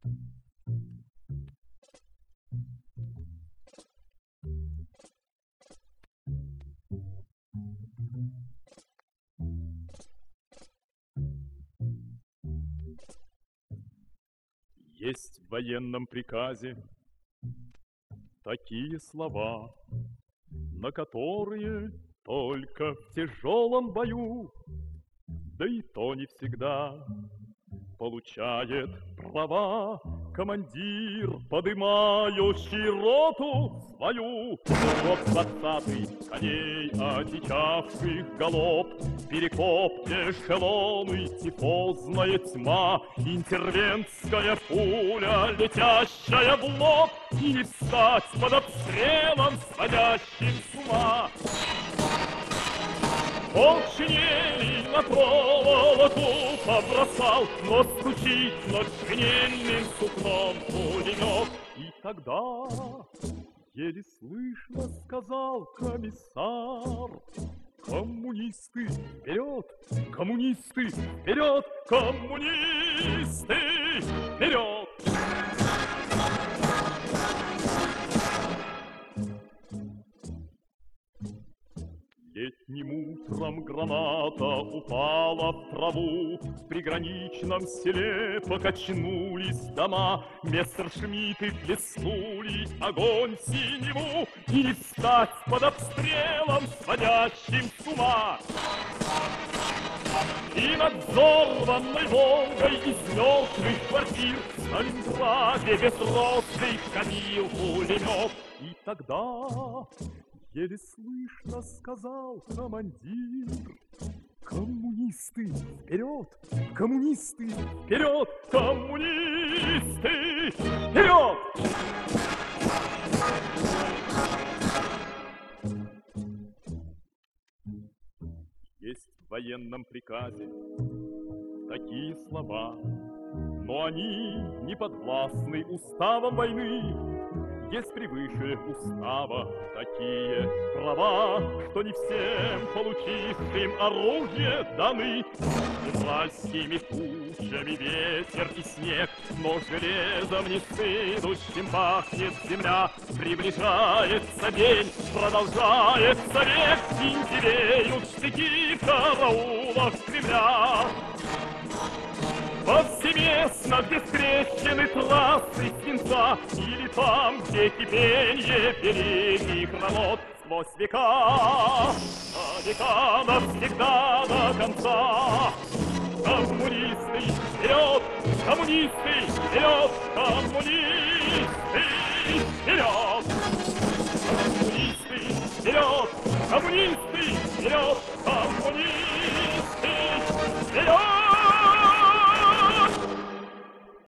Есть в военном приказе такие слова, на которые только в тяжелом бою, да и то не всегда, получает права командир, подымающий роту свою. Вот 20-й коней, одичавших галоп, перекоп, эшелоны, тифозная тьма, интервентская пуля, летящая в лоб, и не встать под обстрелом, сводящим с ума. Он шинели на проволоку побросал, но стучит над шинельным сукном пулемет. И тогда еле слышно сказал комиссар: коммунисты вперед, коммунисты вперед, коммунисты вперед! Летним утром граната упала в траву, в приграничном селе покачнулись дома, мессершмитты плеснули огонь в синеву, и не встать под обстрелом, сводящим с ума. И над взорванной Волгой из мертвых квартир в Сталинграде безродных ходил пулемет. И тогда еле слышно сказал командир: коммунисты вперед, коммунисты вперед, коммунисты вперед! Есть в военном приказе такие слова, но они не подвластны уставам войны. Есть превыше устава такие права, что не всем получившим оружие даны. Февральскими тучами ветер и снег, но железом не стынущим пахнет земля. Приближается день, продолжается век, синтевеют штыки караулов Кремля. Повсеместно, где скрещены трассы свинца, или там, где кипенье великих работ, сквозь века, на века навсегда до конца. Коммунисты вперед, коммунисты вперед, коммунисты вперед! Коммунисты вперед, коммунисты вперед, коммунисты!